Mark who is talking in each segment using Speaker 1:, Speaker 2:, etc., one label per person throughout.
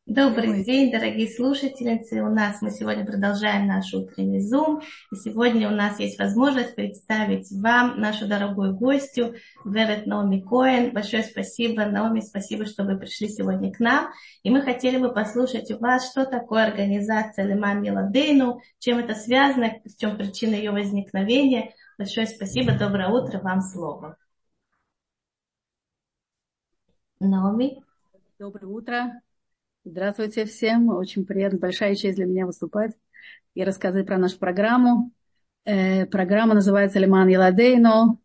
Speaker 1: Добрый день, дорогие слушательницы. Мы сегодня продолжаем наш утренний Zoom. И сегодня у нас есть возможность представить вам нашу дорогую гостью Верет Наоми Коэн. Большое спасибо, Наоми, спасибо, что вы пришли сегодня к нам. И мы хотели бы послушать у вас, что такое организация Леман Еладейну, чем это связано, в чем причина ее возникновения. Большое спасибо, доброе утро, вам слово. Наоми.
Speaker 2: Доброе утро. Здравствуйте всем. Очень приятно, большая честь для меня выступать и рассказать про нашу программу. Программа называется «Леман Еладейну».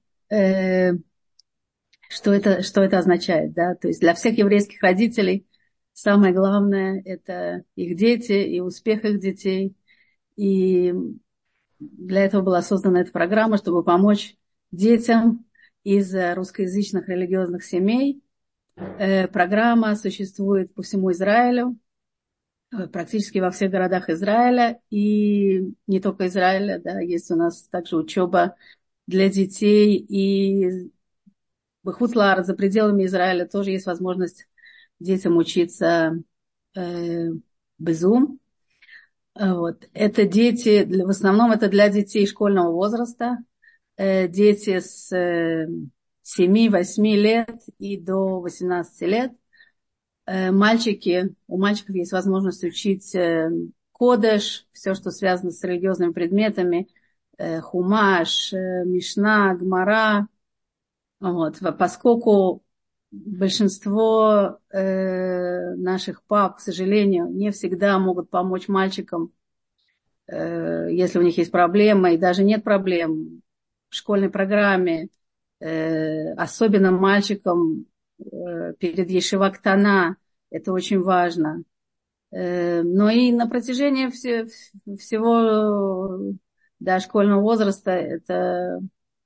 Speaker 2: Что это означает? Да? То есть для всех еврейских родителей самое главное – это их дети и успех их детей. И для этого была создана эта программа, чтобы помочь детям из русскоязычных религиозных семей. Программа существует по всему Израилю, практически во всех городах Израиля, и не только Израиля, да, есть у нас также учеба для детей, и в Хуц-Лаарец, за пределами Израиля, тоже есть возможность детям учиться безум. Вот. Это дети, в основном это для детей школьного возраста, дети с 7-8 лет и до 18 лет. У мальчиков есть возможность учить кодеш, все, что связано с религиозными предметами, хумаш, мишна, гмара. Вот. Поскольку большинство наших пап, к сожалению, не всегда могут помочь мальчикам, если у них есть проблемы, и даже нет проблем в школьной программе, особенно мальчикам, перед Ешива Ктана, это очень важно. Но и на протяжении всего до школьного возраста это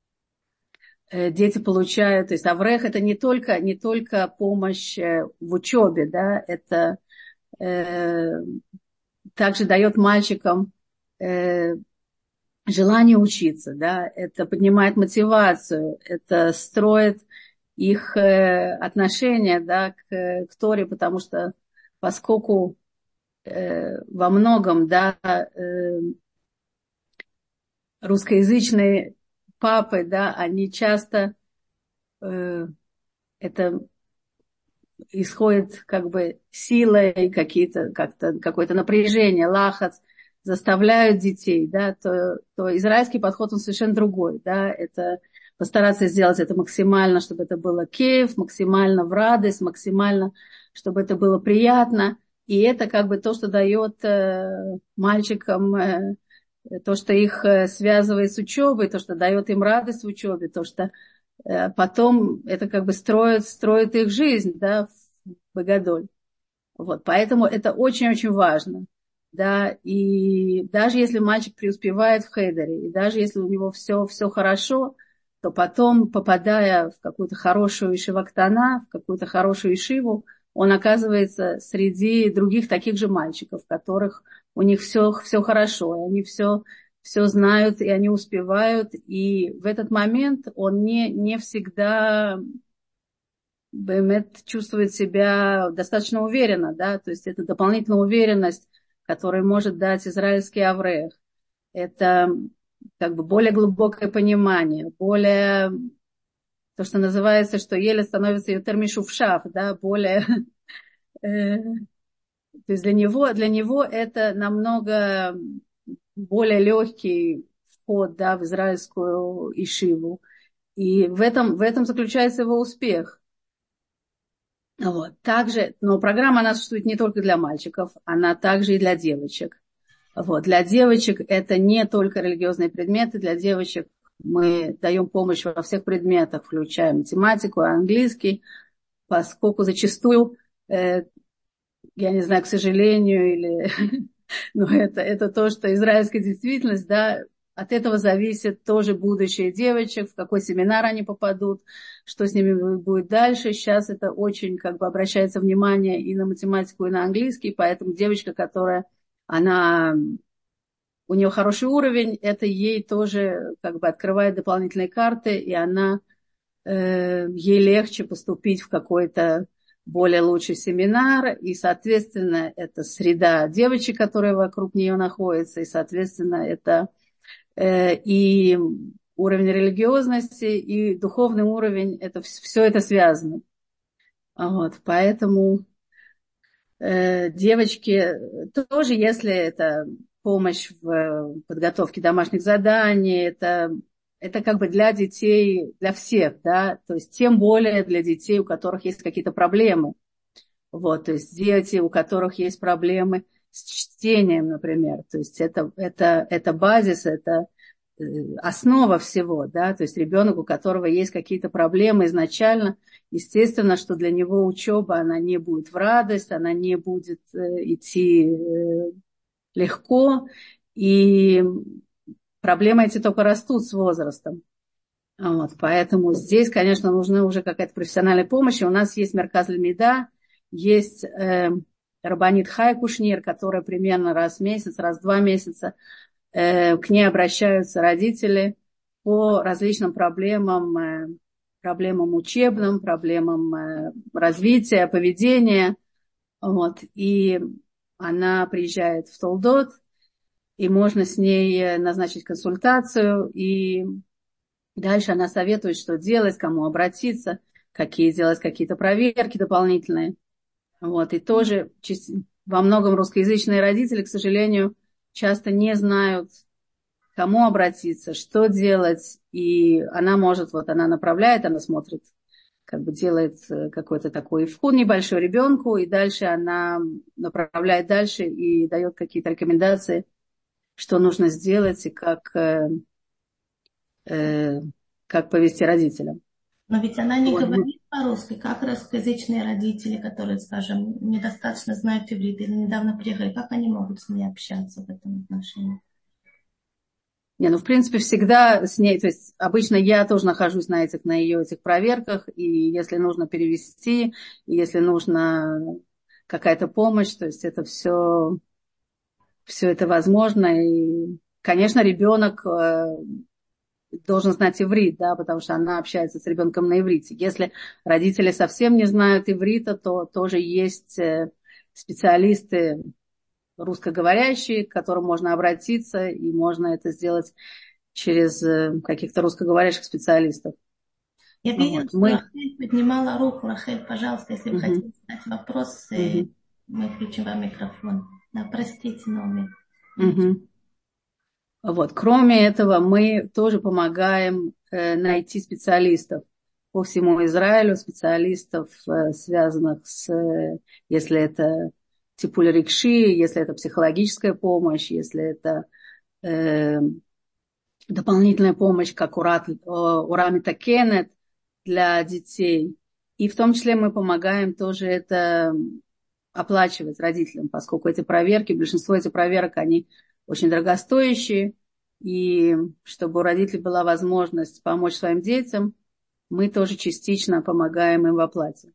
Speaker 2: дети получают, то есть Аврех это не только помощь в учебе, да, это также дает мальчикам желание учиться, да, это поднимает мотивацию, это строит их отношение, да, к Торе, потому что поскольку во многом, да, русскоязычные папы, да, они часто это исходит как бы силой, какое-то напряжение, лахац, заставляют детей, да, то израильский подход, он совершенно другой, да, это постараться сделать это максимально, чтобы это было кейф, максимально в радость, максимально, чтобы это было приятно, и это как бы то, что дает мальчикам, то, что их связывает с учебой, то, что дает им радость в учебе, то, что потом это как бы строит их жизнь, да, в Богодоль. Вот, поэтому это очень-очень важно. Да, и даже если мальчик преуспевает в хейдере, и даже если у него все хорошо, то потом, попадая в какую-то хорошую ишивактана, в какую-то хорошую ишиву, он оказывается среди других таких же мальчиков, которых у них все хорошо, и они все знают, и они успевают, и в этот момент он не всегда чувствует себя достаточно уверенно, да, то есть это дополнительная уверенность, которую может дать израильский аврех. Это как бы более глубокое понимание, более то, что называется, что еле становится ютермишувшав, да, более то есть для него это намного более легкий вход, да, в израильскую ишиву. И в этом заключается его успех. Вот. Также, но программа она существует не только для мальчиков, она также и для девочек. Вот. Для девочек это не только религиозные предметы, для девочек мы даем помощь во всех предметах, включая математику, английский, поскольку зачастую, я не знаю, к сожалению, или но это то, что израильская действительность, да, от этого зависит тоже будущее девочек, в какой семинар они попадут, что с ними будет дальше. Сейчас это очень как бы обращается внимание и на математику, и на английский, поэтому девочка, у нее хороший уровень, это ей тоже как бы открывает дополнительные карты, и ей легче поступить в какой-то более лучший семинар, и, соответственно, это среда девочек, которые вокруг нее находятся, и, соответственно, это и уровень религиозности, и духовный уровень, это все это связано. Вот, поэтому девочки тоже, если это помощь в подготовке домашних заданий, это как бы для детей, для всех, да, то есть тем более для детей, у которых есть какие-то проблемы. Вот, то есть дети, у которых есть проблемы с чтением, например, то есть это базис, это основа всего, да, то есть ребенок, у которого есть какие-то проблемы изначально, естественно, что для него учеба, она не будет в радость, она не будет идти легко, и проблемы эти только растут с возрастом. Вот, поэтому здесь, конечно, нужна уже какая-то профессиональная помощь. И у нас есть Мерказ Лемида, есть Рабанит Хая Кушнир, которая примерно раз в месяц, раз в 2 месяца к ней обращаются родители по различным проблемам, проблемам учебным, проблемам развития, поведения. Вот, и она приезжает в Толдот, и можно с ней назначить консультацию, и дальше она советует, что делать, кому обратиться, какие делать какие-то проверки дополнительные. Вот. И тоже во многом русскоязычные родители, к сожалению, часто не знают, кому обратиться, что делать. И она может, вот она направляет, она смотрит, как бы делает какой-то такой вход небольшой ребенку, и дальше она направляет дальше и дает какие-то рекомендации, что нужно сделать и как повести родителям.
Speaker 1: Но ведь она не
Speaker 2: Вот.
Speaker 1: говорит по-русски, как русскоязычные родители, которые, скажем, недостаточно знают иврит или недавно приехали, как они могут с ней общаться в этом отношении?
Speaker 2: Не, ну, в принципе, всегда с ней, то есть обычно я тоже нахожусь на ее этих проверках, и если нужно перевести, и если нужна какая-то помощь, то есть это все это возможно. И, конечно, ребенок должен знать иврит, да, потому что она общается с ребенком на иврите. Если родители совсем не знают иврита, то тоже есть специалисты русскоговорящие, к которым можно обратиться, и можно это сделать через каких-то русскоговорящих специалистов.
Speaker 1: Я видела,
Speaker 2: Вот.
Speaker 1: что Рахель поднимала руку. Рахель, пожалуйста, если вы хотите задать вопрос, мы включим вам микрофон. Да, простите, Номи.
Speaker 2: Вот. Кроме этого, мы тоже помогаем найти специалистов по всему Израилю, специалистов, связанных с, если это типуль рикши, если это психологическая помощь, если это дополнительная помощь, как Урамита Кеннет для детей. И в том числе мы помогаем тоже это оплачивать родителям, поскольку эти проверки, большинство этих проверок, они очень дорогостоящие. И чтобы у родителей была возможность помочь своим детям, мы тоже частично помогаем им в оплате.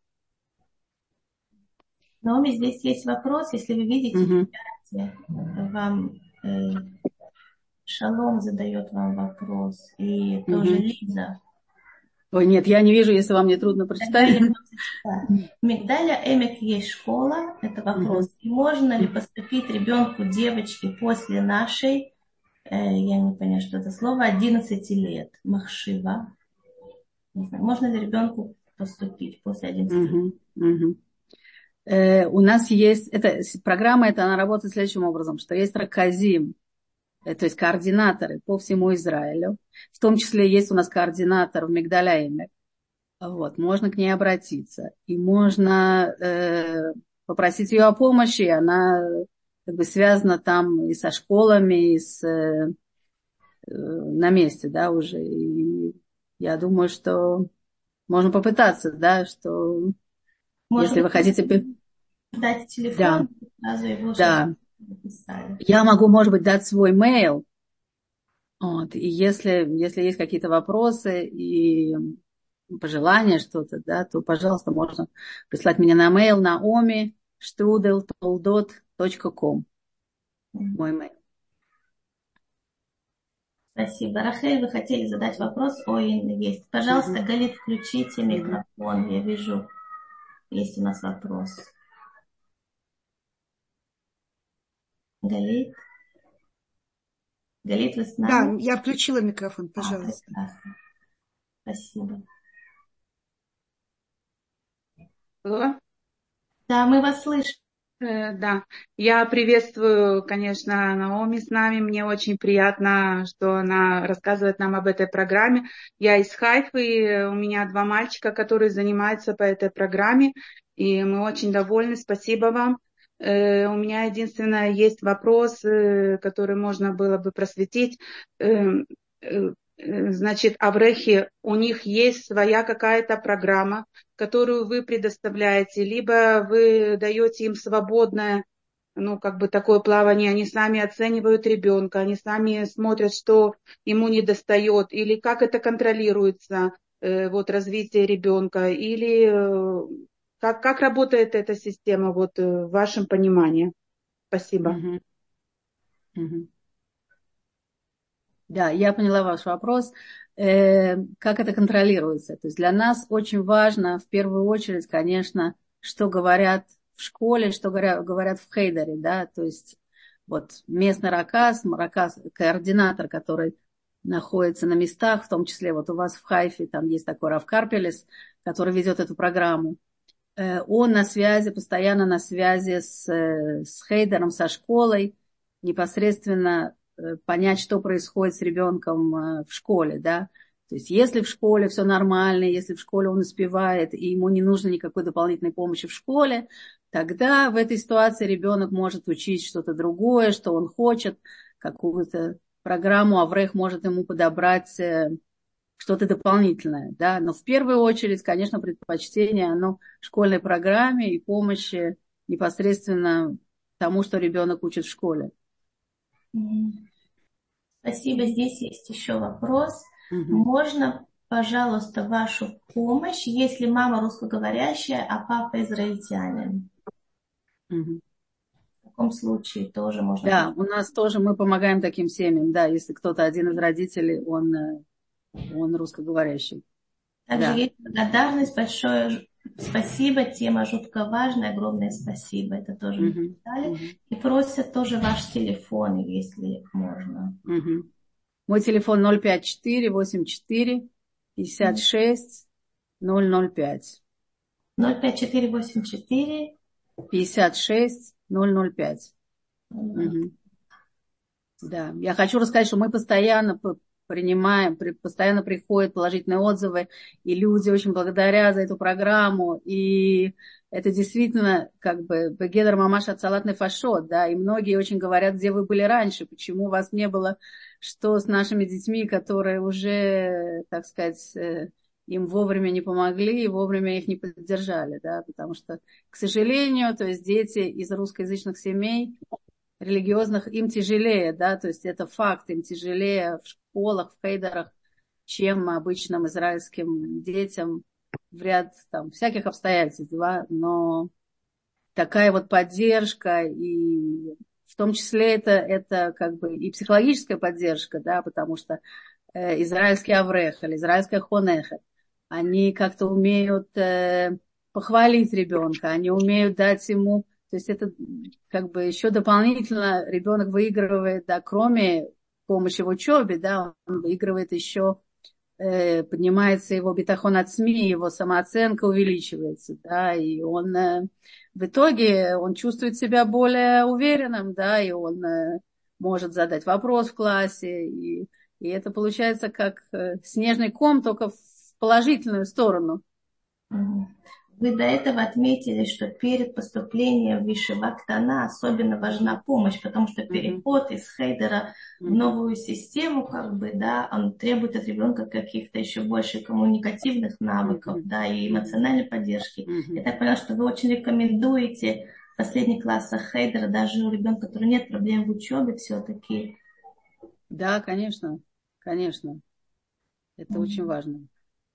Speaker 1: Наоми, здесь есть вопрос, если вы видите в чате, вам Шалом задает вам вопрос, и тоже Лиза.
Speaker 2: Ой, нет, я не вижу, если вам не трудно прочитать.
Speaker 1: В Мигдаля Эмек есть школа, это вопрос. И можно ли поступить ребенку, девочке после нашей, я не понимаю, что это слово, 11 лет, Махшива. Не знаю, можно ли ребенку поступить после 11 лет?
Speaker 2: У нас есть, программа, она работает следующим образом, что есть раказим, то есть координаторы по всему Израилю. В том числе есть у нас координатор в Мигдаля-Эмек. Вот, можно к ней обратиться. И можно попросить ее о помощи. Она как бы связана там и со школами, и на месте, да, уже. И я думаю, что можно попытаться, да, что
Speaker 1: Может
Speaker 2: если вы
Speaker 1: быть,
Speaker 2: хотите...
Speaker 1: дать телефон, сразу его
Speaker 2: написали. Я могу, может быть, дать свой mail. Вот, и если есть какие-то вопросы и пожелания что-то, да, то, пожалуйста, можно прислать мне на mail naomi@toldot.com. Мой mail.
Speaker 1: Спасибо. Рахель, вы хотели задать вопрос? Ой, есть. Пожалуйста, Галит, включите микрофон. Я вижу. Есть у нас вопрос. Галит? Галит, вы с
Speaker 3: Да,
Speaker 1: нами?
Speaker 3: я включила микрофон, пожалуйста.
Speaker 1: Прекрасно. Спасибо.
Speaker 4: Алло.
Speaker 1: Да, мы вас слышим.
Speaker 4: Да, я приветствую, конечно, Наоми с нами. Мне очень приятно, что она рассказывает нам об этой программе. Я из Хайфы, и у меня 2 мальчика, которые занимаются по этой программе, и мы очень довольны. Спасибо вам. У меня единственное есть вопрос, который можно было бы просветить. Значит, аврехи, у них есть своя какая-то программа, которую вы предоставляете, либо вы даете им свободное, ну, как бы такое плавание, они сами оценивают ребенка, они сами смотрят, что ему недостает, или как это контролируется, вот, развитие ребенка, или как работает эта система, вот, в вашем понимании. Спасибо.
Speaker 2: Мгм. Мгм. Да, я поняла ваш вопрос. Как это контролируется? То есть для нас очень важно, в первую очередь, конечно, что говорят в школе, что говорят в хейдере, да, то есть вот местный раказ, координатор, который находится на местах, в том числе вот у вас в Хайфе, там есть такой Рав Карпелес, который ведет эту программу. Он на связи, постоянно на связи с хейдером, со школой, непосредственно понять, что происходит с ребенком в школе, да. То есть если в школе все нормально, если в школе он успевает, и ему не нужно никакой дополнительной помощи в школе, тогда в этой ситуации ребенок может учить что-то другое, что он хочет, какую-то программу, аврех может ему подобрать что-то дополнительное, да, но в первую очередь, конечно, предпочтение, оно в школьной программе и помощи непосредственно тому, что ребенок учит в школе.
Speaker 1: Спасибо. Здесь есть еще вопрос.
Speaker 2: Угу.
Speaker 1: Можно, пожалуйста, вашу помощь, если мама русскоговорящая, а папа израильтянин?
Speaker 2: Угу.
Speaker 1: В таком случае тоже можно...
Speaker 2: Да, у нас тоже мы помогаем таким семьям, да, если кто-то один из родителей, он русскоговорящий.
Speaker 1: Также
Speaker 2: Да.
Speaker 1: есть благодарность, большое спасибо, тема жутко важная, огромное спасибо, это тоже мы прочитали. И просят тоже ваш телефон, если можно.
Speaker 2: Мой телефон 054-84-56-005.
Speaker 1: 05484
Speaker 2: 56-005. Да, я хочу рассказать, что мы постоянно принимаем, постоянно приходят положительные отзывы, и люди очень благодарят за эту программу, и это действительно как бы бегедер мамаш ацалат нефашот, да, и многие очень говорят, где вы были раньше, почему вас не было, что с нашими детьми, которые уже, так сказать, им вовремя не помогли и вовремя их не поддержали, да, потому что, к сожалению, то есть дети из русскоязычных семей, религиозных, им тяжелее, да, то есть это факт, им тяжелее в школах, в хейдерах, чем обычным израильским детям в ряд там всяких обстоятельств, да, но такая вот поддержка, и в том числе это как бы и психологическая поддержка, да, потому что израильский аврех или израильская хонеха, они как-то умеют похвалить ребенка, они умеют дать ему, то есть это как бы еще дополнительно ребенок выигрывает, да, кроме помощи в учебе, да, он выигрывает еще, поднимается его битахон от СМИ, его самооценка увеличивается, да, и он в итоге он чувствует себя более уверенным, да, и он может задать вопрос в классе, и это получается как снежный ком, только в положительную сторону.
Speaker 1: Вы до этого отметили, что перед поступлением в Ешива Ктана особенно важна помощь, потому что переход из хейдера в новую систему, как бы, да, он требует от ребенка каких-то еще больше коммуникативных навыков, да, и эмоциональной поддержки. Я так поняла, что вы очень рекомендуете последних классах хейдера, даже у ребенка, который нет проблем в учебе, все-таки.
Speaker 2: Да, конечно, конечно. Это очень важно.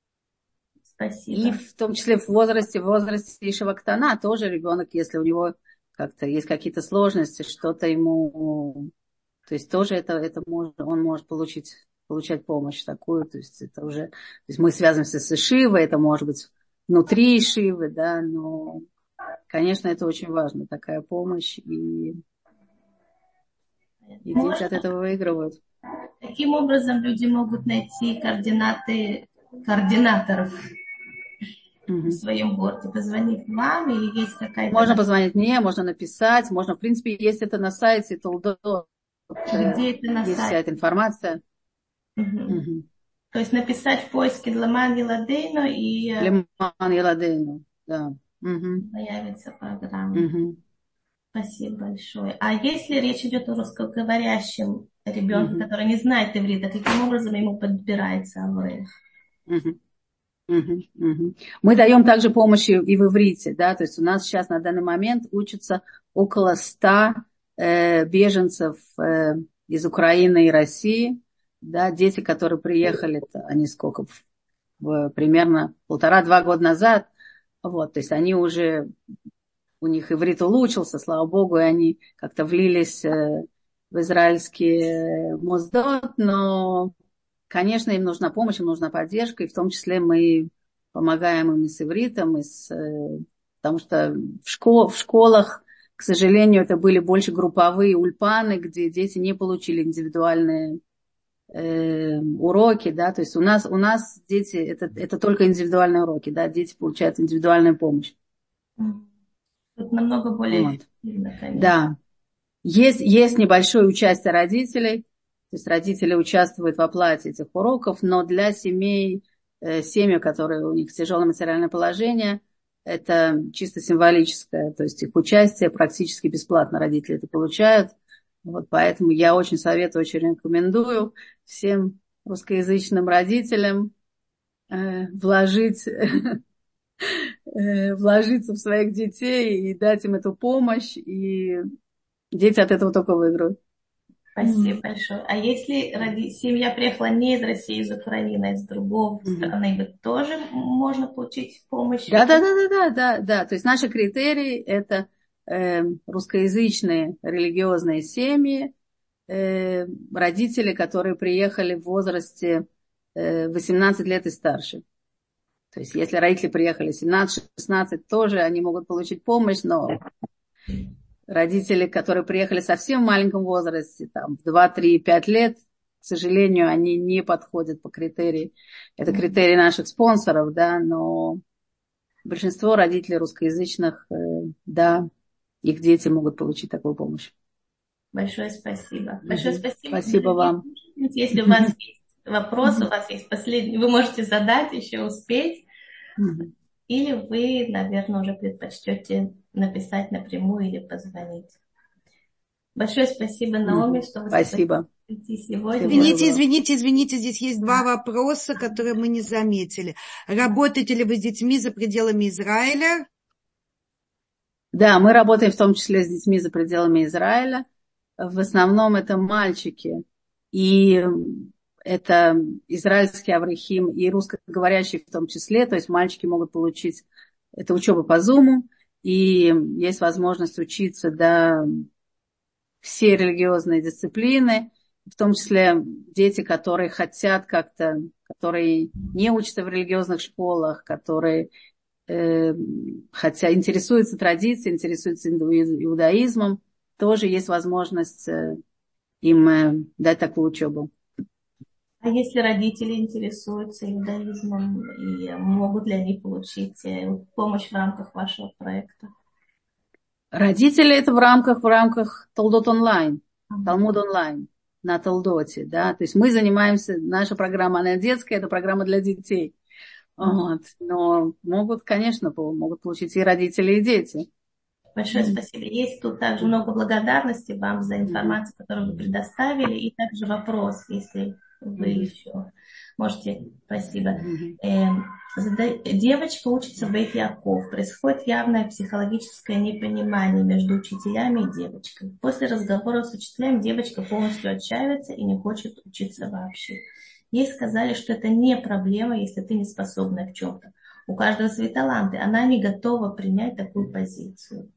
Speaker 1: Спасибо.
Speaker 2: И в том числе в возрасте Ешива Ктана тоже ребенок, если у него как-то есть какие-то сложности, что-то ему, то есть тоже это может, он может получать помощь такую, то есть это уже, то есть мы связываемся с Ешивой, это может быть внутри ешивы, да, но, конечно, это очень важно, такая помощь, и дети от этого выигрывают.
Speaker 1: Каким образом люди могут найти координаты координаторов в своем городе? Позвонить вам или есть какая-то...
Speaker 2: Можно позвонить мне, можно написать, можно, в принципе, есть это на сайте Толдот.
Speaker 1: Где это на
Speaker 2: есть
Speaker 1: сайте?
Speaker 2: вся эта информация.
Speaker 1: То есть написать в поиске Ламан Еладейну и...
Speaker 2: Ламан Еладейну, да.
Speaker 1: Появится программа. Спасибо большое. А если речь идет о русскоговорящем ребенке, который не знает иврита, каким образом ему подбирается аврех?
Speaker 2: Мы даем также помощь и в иврите, да, то есть у нас сейчас на данный момент учатся около 100 беженцев из Украины и России, да, дети, которые приехали, они сколько, примерно 1,5-2 года назад, вот, то есть они уже, у них иврит улучшился, слава богу, и они как-то влились в израильский моздот, но, конечно, им нужна помощь, им нужна поддержка, и в том числе мы помогаем им и с ивритом, потому что в школах, к сожалению, это были больше групповые ульпаны, где дети не получили индивидуальные уроки, да, то есть у нас дети, это только индивидуальные уроки, да, дети получают индивидуальную помощь.
Speaker 1: Это намного более эффективно, конечно.
Speaker 2: Да. Есть небольшое участие родителей, то есть родители участвуют в оплате этих уроков, но для семьи, которые у них тяжелое материальное положение, это чисто символическое, то есть их участие практически бесплатно родители это получают. Вот поэтому я очень советую, очень рекомендую всем русскоязычным родителям вложиться в своих детей и дать им эту помощь, и дети от этого только выиграют.
Speaker 1: Спасибо большое. А если семья приехала не из России, из Украины, а из другой страны, тоже можно получить помощь?
Speaker 2: Да. То есть наши критерии это русскоязычные религиозные семьи, родители, которые приехали в возрасте 18 лет и старше. То есть если родители приехали 17-16, тоже они могут получить помощь, но родители, которые приехали совсем в маленьком возрасте, там, в 2, 3, 5 лет, к сожалению, они не подходят по критерии. Это критерии наших спонсоров, да, но большинство родителей русскоязычных, да, их дети могут получить такую помощь.
Speaker 1: Большое спасибо. Большое спасибо.
Speaker 2: Спасибо вам.
Speaker 1: Если у вас есть вопрос, у вас есть последний, вы можете задать, еще успеть. Или вы, наверное, уже предпочтете написать напрямую или позвонить. Большое спасибо, Наоми, что вы прийти сегодня.
Speaker 3: Извините, здесь есть 2 вопроса, которые мы не заметили. Работаете ли вы с детьми за пределами Израиля?
Speaker 2: Да, мы работаем в том числе с детьми за пределами Израиля. В основном это мальчики. И это израильский аврахим и русскоговорящие в том числе. То есть мальчики могут получить это учебу по Зуму. И есть возможность учиться, да, все религиозные дисциплины. В том числе дети, которые хотят как-то, которые не учатся в религиозных школах, которые хотя интересуются традицией, интересуются иудаизмом, тоже есть возможность им дать такую учебу.
Speaker 1: А если родители интересуются иудаизмом, и могут ли они получить помощь в рамках вашего проекта?
Speaker 2: Родители это в рамках Толдот онлайн, Талмуд онлайн на Толдоте, да, то есть мы занимаемся, наша программа, она детская, это программа для детей. Вот. Но могут, конечно, могут получить и родители, и дети.
Speaker 1: Большое спасибо. Есть тут также много благодарности вам за информацию, которую вы предоставили, и также вопрос, если вы еще можете. Спасибо. Девочка учится в Бейт Яков. Происходит явное психологическое непонимание между учителями и девочкой. После разговора с учителями девочка полностью отчаивается и не хочет учиться вообще. Ей сказали, что это не проблема, если ты не способна в чем-то. У каждого свои таланты. Она не готова принять такую позицию.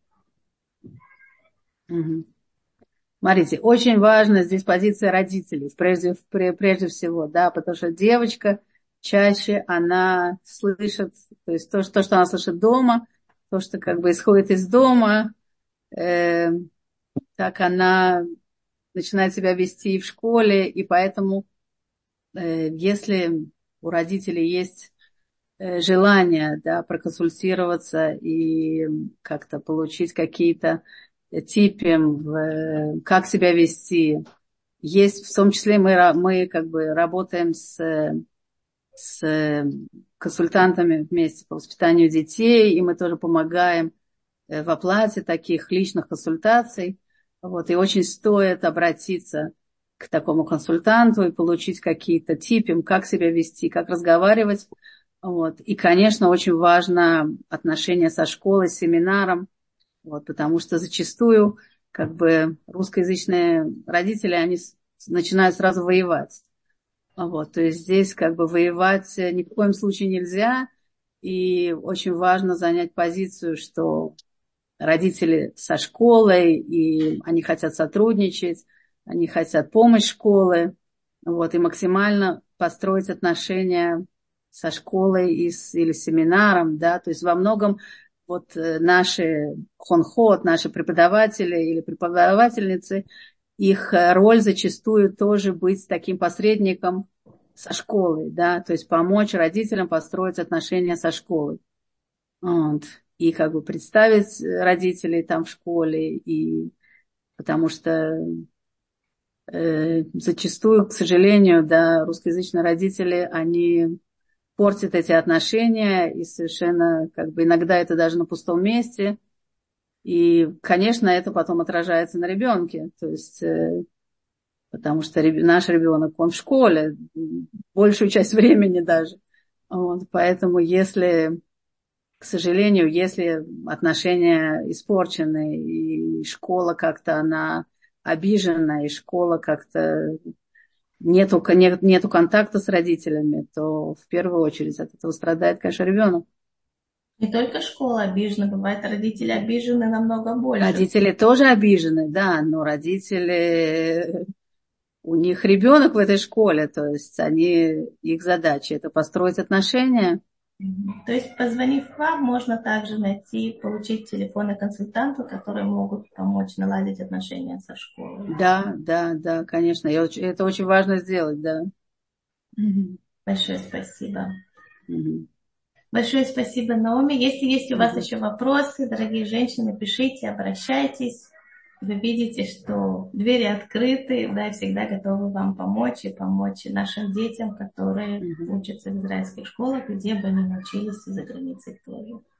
Speaker 2: Смотрите, очень важна здесь позиция родителей, прежде всего, да, потому что девочка чаще она слышит, то есть то, что она слышит дома, то, что как бы исходит из дома, так она начинает себя вести и в школе, и поэтому, если у родителей есть желание, да, проконсультироваться и как-то получить какие-то типы, как себя вести, есть, в том числе мы как бы работаем с консультантами вместе по воспитанию детей, и мы тоже помогаем в оплате таких личных консультаций. Вот, и очень стоит обратиться к такому консультанту и получить какие-то типы, как себя вести, как разговаривать. Вот. И, конечно, очень важно отношение со школой, с семинаром, вот, потому что зачастую как бы русскоязычные родители, они начинают сразу воевать. Вот, то есть здесь как бы воевать ни в коем случае нельзя, и очень важно занять позицию, что родители со школой, и они хотят сотрудничать, они хотят помощь школы, вот, и максимально построить отношения со школой или семинаром, да, то есть во многом вот наши хонхот, наши преподаватели или преподавательницы, их роль зачастую тоже быть таким посредником со школой, да, то есть помочь родителям построить отношения со школой. Вот. И как бы представить родителей там в школе, и потому что зачастую, к сожалению, да, русскоязычные родители, они портят эти отношения, и совершенно как бы иногда это даже на пустом месте. И, конечно, это потом отражается на ребенке, то есть потому что наш ребенок, он в школе большую часть времени даже. Вот, поэтому если, к сожалению, если отношения испорчены, и школа как-то она обижена, и школа как-то нету контакта с родителями, то в первую очередь от этого страдает, конечно, ребенок.
Speaker 1: Не только школа обижена, бывает, родители обижены намного больше.
Speaker 2: Родители тоже обижены, да, но родители, у них ребенок в этой школе, то есть их задача это построить отношения.
Speaker 1: То есть, позвонив к вам, можно также найти, получить телефоны консультантов, которые могут помочь наладить отношения со школой.
Speaker 2: Да, конечно. Это очень важно сделать, да.
Speaker 1: Большое спасибо.
Speaker 2: Угу.
Speaker 1: Большое спасибо, Наоми. Если есть у вас еще вопросы, дорогие женщины, пишите, обращайтесь. Вы видите, что двери открыты, да, всегда готовы вам помочь и помочь нашим детям, которые учатся в израильских школах, где бы они ни учились, и за границей тоже.